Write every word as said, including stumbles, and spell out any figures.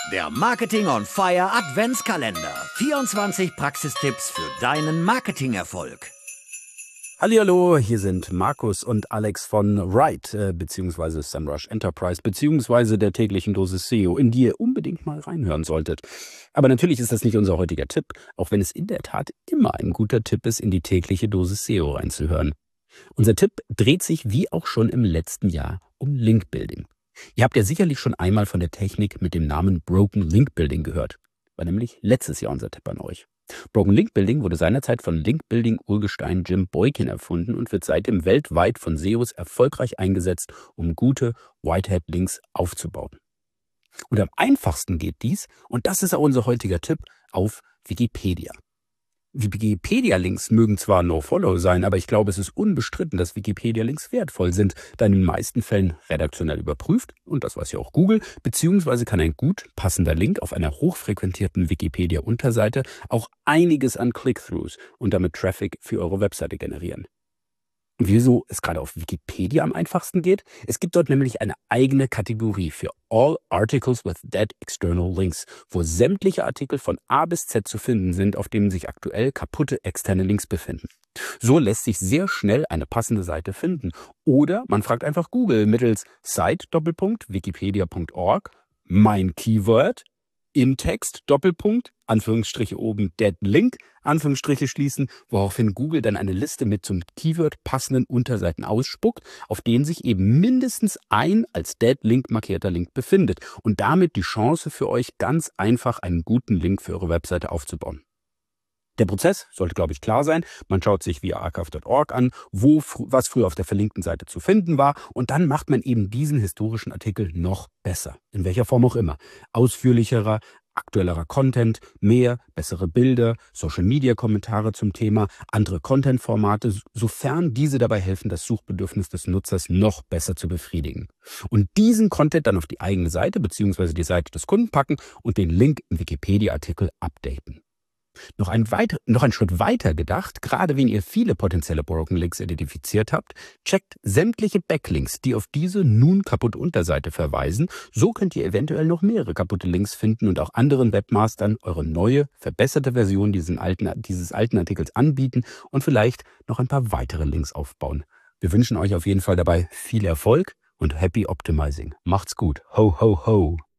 Der Marketing on Fire Adventskalender. vierundzwanzig Praxistipps für deinen Marketingerfolg. Hallihallo, hier sind Markus und Alex von Write, äh, beziehungsweise SEMrush Enterprise, beziehungsweise der täglichen Dosis S E O, in die ihr unbedingt mal reinhören solltet. Aber natürlich ist das nicht unser heutiger Tipp, auch wenn es in der Tat immer ein guter Tipp ist, in die tägliche Dosis S E O reinzuhören. Unser Tipp dreht sich wie auch schon im letzten Jahr um Linkbuilding. Ihr habt ja sicherlich schon einmal von der Technik mit dem Namen Broken Link Building gehört. War nämlich letztes Jahr unser Tipp an euch. Broken Link Building wurde seinerzeit von Link-Building-Urgestein Jim Boykin erfunden und wird seitdem weltweit von S E Os erfolgreich eingesetzt, um gute Whitehead-Links aufzubauen. Und am einfachsten geht dies, und das ist auch unser heutiger Tipp, auf Wikipedia. Wikipedia-Links mögen zwar No-Follow sein, aber ich glaube, es ist unbestritten, dass Wikipedia-Links wertvoll sind, da in den meisten Fällen redaktionell überprüft, und das weiß ja auch Google, beziehungsweise kann ein gut passender Link auf einer hochfrequentierten Wikipedia-Unterseite auch einiges an Click-Throughs und damit Traffic für eure Webseite generieren. Und wieso es gerade auf Wikipedia am einfachsten geht? Es gibt dort nämlich eine eigene Kategorie für All Articles with Dead External Links, wo sämtliche Artikel von A bis Z zu finden sind, auf denen sich aktuell kaputte externe Links befinden. So lässt sich sehr schnell eine passende Seite finden. Oder man fragt einfach Google mittels site Doppelpunkt wikipedia Punkt org, mein Keyword, im Text, Doppelpunkt, Anführungsstriche oben, Dead Link, Anführungsstriche schließen, woraufhin Google dann eine Liste mit zum Keyword passenden Unterseiten ausspuckt, auf denen sich eben mindestens ein als Dead Link markierter Link befindet und damit die Chance für euch, ganz einfach einen guten Link für eure Webseite aufzubauen. Der Prozess sollte, glaube ich, klar sein. Man schaut sich via archive Punkt org an, wo, was früher auf der verlinkten Seite zu finden war, und dann macht man eben diesen historischen Artikel noch besser. In welcher Form auch immer. Ausführlicherer, aktuellerer Content, mehr, bessere Bilder, Social-Media-Kommentare zum Thema, andere Content-Formate, sofern diese dabei helfen, das Suchbedürfnis des Nutzers noch besser zu befriedigen. Und diesen Content dann auf die eigene Seite bzw. die Seite des Kunden packen und den Link im Wikipedia-Artikel updaten. Noch ein, weiter, noch ein Schritt weiter gedacht, gerade wenn ihr viele potenzielle Broken Links identifiziert habt, checkt sämtliche Backlinks, die auf diese nun kaputte Unterseite verweisen. So könnt ihr eventuell noch mehrere kaputte Links finden und auch anderen Webmastern eure neue, verbesserte Version diesen alten, dieses alten Artikels anbieten und vielleicht noch ein paar weitere Links aufbauen. Wir wünschen euch auf jeden Fall dabei viel Erfolg und Happy Optimizing. Macht's gut. Ho, ho, ho.